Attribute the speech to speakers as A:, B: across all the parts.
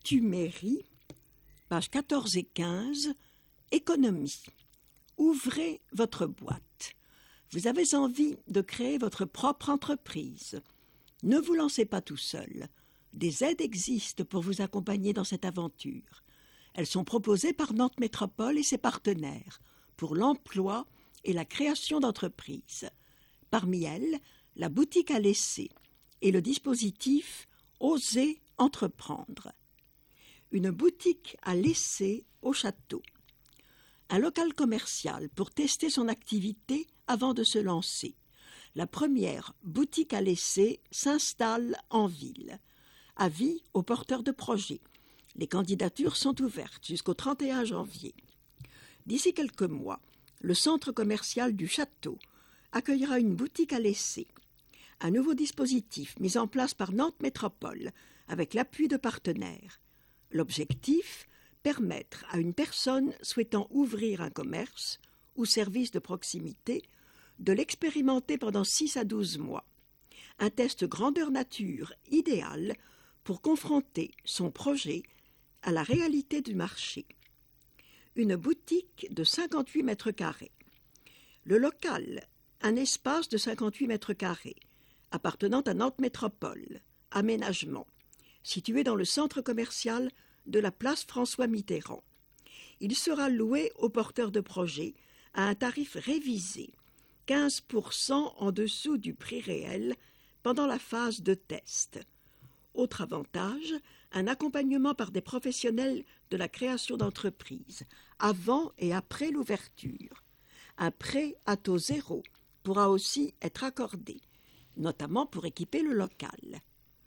A: Statut mairie, pages 14 et 15, économie. Ouvrez votre boîte. Vous avez envie de créer votre propre entreprise. Ne vous lancez pas tout seul. Des aides existent pour vous accompagner dans cette aventure. Elles sont proposées par Nantes Métropole et ses partenaires pour l'emploi et la création d'entreprises. Parmi elles, la boutique à laisser et le dispositif Oser entreprendre. Une boutique à laisser au château. Un local commercial pour tester son activité avant de se lancer. La première boutique à laisser s'installe en ville. Avis aux porteurs de projets. Les candidatures sont ouvertes jusqu'au 31 janvier. D'ici quelques mois, le centre commercial du château accueillera une boutique à laisser. Un nouveau dispositif mis en place par Nantes Métropole avec l'appui de partenaires. L'objectif, permettre à une personne souhaitant ouvrir un commerce ou service de proximité de l'expérimenter pendant 6 à 12 mois. Un test grandeur nature idéal pour confronter son projet à la réalité du marché. Une boutique de 58 mètres carrés. Le local, un espace de 58 mètres carrés, appartenant à Nantes Métropole, aménagement, situé dans le centre commercial de la place François Mitterrand. Il sera loué aux porteurs de projets à un tarif révisé, 15% en dessous du prix réel pendant la phase de test. Autre avantage, un accompagnement par des professionnels de la création d'entreprise, avant et après l'ouverture. Un prêt à taux zéro pourra aussi être accordé, notamment pour équiper le local.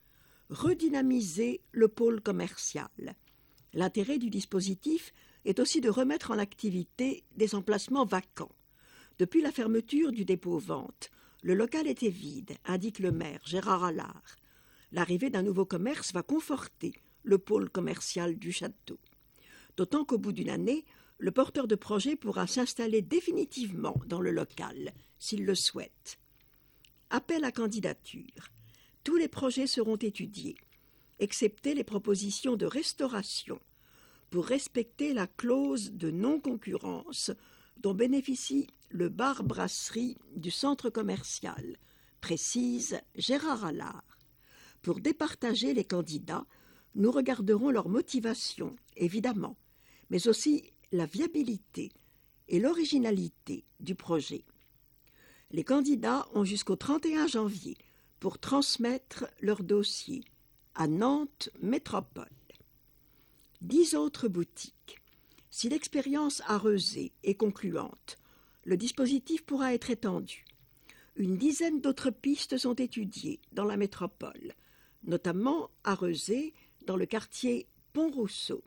A: Redynamiser le pôle commercial. L'intérêt du dispositif est aussi de remettre en activité des emplacements vacants. Depuis la fermeture du dépôt-vente, le local était vide, indique le maire Gérard Allard. L'arrivée d'un nouveau commerce va conforter le pôle commercial du château. D'autant qu'au bout d'une année, le porteur de projet pourra s'installer définitivement dans le local, s'il le souhaite. Appel à candidature. Tous les projets seront étudiés, excepté les propositions de restauration, pour respecter la clause de non-concurrence dont bénéficie le bar-brasserie du centre commercial, précise Gérard Allard. Pour départager les candidats, nous regarderons leur motivation, évidemment, mais aussi la viabilité et l'originalité du projet. Les candidats ont jusqu'au 31 janvier pour transmettre leur dossier à Nantes Métropole. 10 autres boutiques. Si l'expérience à Rezé est concluante, le dispositif pourra être étendu. Une dizaine d'autres pistes sont étudiées dans la métropole, notamment à Rezé, dans le quartier Pont-Rousseau.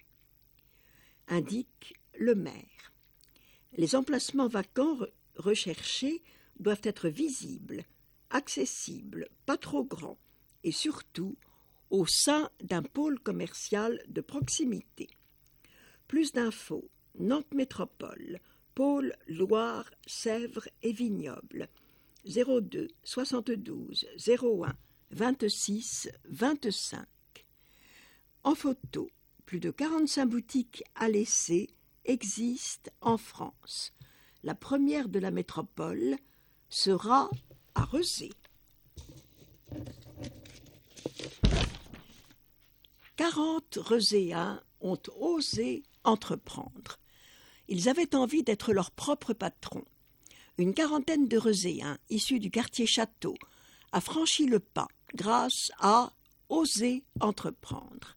A: Indique le maire. Les emplacements vacants recherchés doivent être visibles, accessibles, pas trop grands, et surtout au sein d'un pôle commercial de proximité. Plus d'infos, Nantes Métropole, pôle Loire, Sèvres et Vignoble, 02 72 01 26 25. En photo, plus de 45 boutiques à laisser existent en France. La première de la métropole sera à Rezé. 40 Rezéens ont osé entreprendre. Ils avaient envie d'être leurs propres patrons. Une quarantaine de Rezéens, issus du quartier Château, a franchi le pas grâce à Oser entreprendre.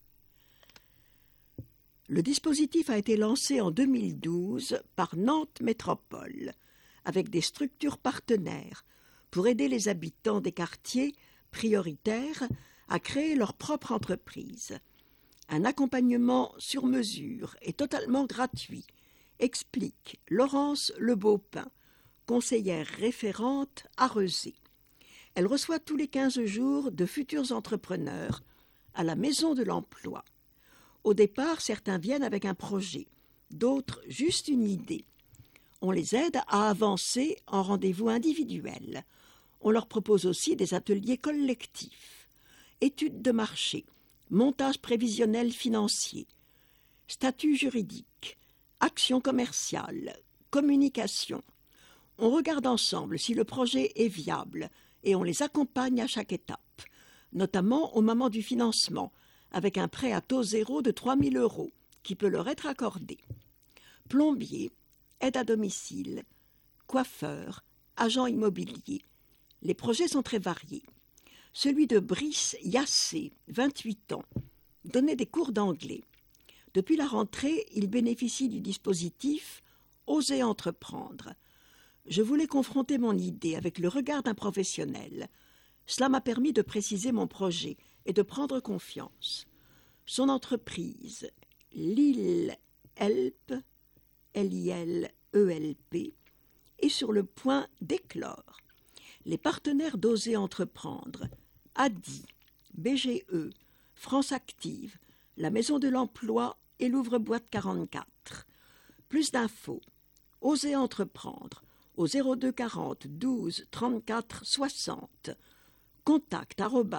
A: Le dispositif a été lancé en 2012 par Nantes Métropole, avec des structures partenaires, pour aider les habitants des quartiers prioritaires à créer leur propre entreprise. Un accompagnement sur mesure et totalement gratuit, explique Laurence Lebeaupin, conseillère référente à Rezé. Elle reçoit tous les 15 jours de futurs entrepreneurs à la Maison de l'Emploi. Au départ, certains viennent avec un projet, d'autres juste une idée. On les aide à avancer en rendez-vous individuel. On leur propose aussi des ateliers collectifs, études de marché, montage prévisionnel financier, statut juridique, action commerciale, communication. On regarde ensemble si le projet est viable et on les accompagne à chaque étape, notamment au moment du financement, avec un prêt à taux zéro de 3 000 € qui peut leur être accordé. Plombier, aide à domicile, coiffeur, agent immobilier. Les projets sont très variés. Celui de Brice Yassé, 28 ans, donnait des cours d'anglais. Depuis la rentrée, il bénéficie du dispositif « Oser entreprendre ». Je voulais confronter mon idée avec le regard d'un professionnel. Cela m'a permis de préciser mon projet et de prendre confiance. Son entreprise, Lille Help, L-I-L-E-L-P, est sur le point d'éclore. Les partenaires d'Oser entreprendre, ADI, BGE, France Active, la Maison de l'Emploi et l'Ouvre-Boîte 44. Plus d'infos, Oser entreprendre au 02 40 12 34 60. Contact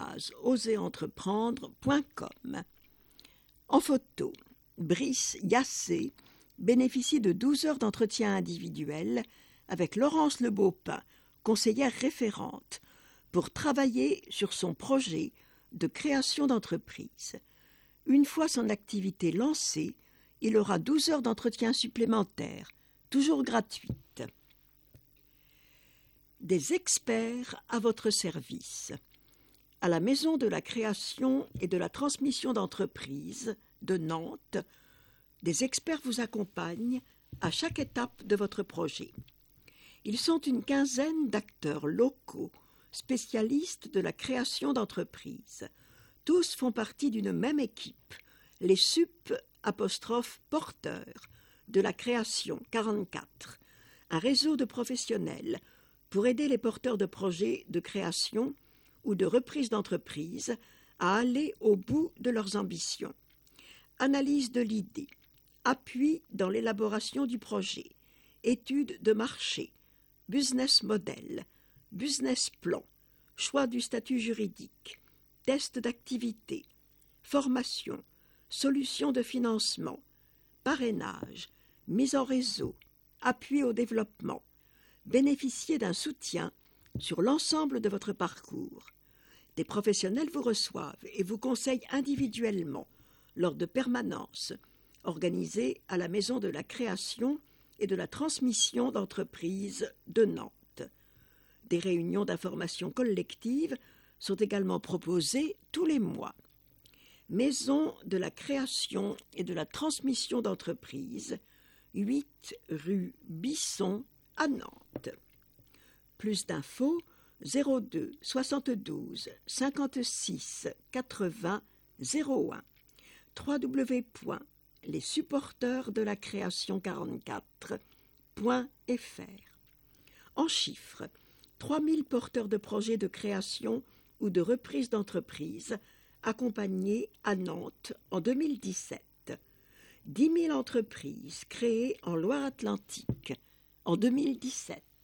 A: @oserentreprendre.com. En photo, Brice Yassé bénéficie de 12 heures d'entretien individuel avec Laurence Lebeaupin, conseillère référente, pour travailler sur son projet de création d'entreprise. Une fois son activité lancée, il aura 12 heures d'entretien supplémentaires, toujours gratuites. Des experts à votre service. À la Maison de la création et de la transmission d'entreprises de Nantes, des experts vous accompagnent à chaque étape de votre projet. Ils sont une quinzaine d'acteurs locaux, spécialistes de la création d'entreprises. Tous font partie d'une même équipe, les sup'-porteurs de la création 44, un réseau de professionnels pour aider les porteurs de projets de création ou de reprise d'entreprise à aller au bout de leurs ambitions. Analyse de l'idée, appui dans l'élaboration du projet, étude de marché, business model, business plan, choix du statut juridique, test d'activité, formation, solution de financement, parrainage, mise en réseau, appui au développement. Bénéficiez d'un soutien sur l'ensemble de votre parcours. Des professionnels vous reçoivent et vous conseillent individuellement lors de permanences organisées à la Maison de la création et de la transmission d'entreprises de Nantes. Des réunions d'information collective sont également proposées tous les mois. Maison de la création et de la transmission d'entreprises, 8 rue Bisson à Nantes. Plus d'infos 02 72 56 80 01 www.lessupporteursdelacréation44.fr. En chiffres, 3000 porteurs de projets de création ou de reprise d'entreprise accompagnés à Nantes en 2017. 10 000 entreprises créées en Loire-Atlantique en 2017.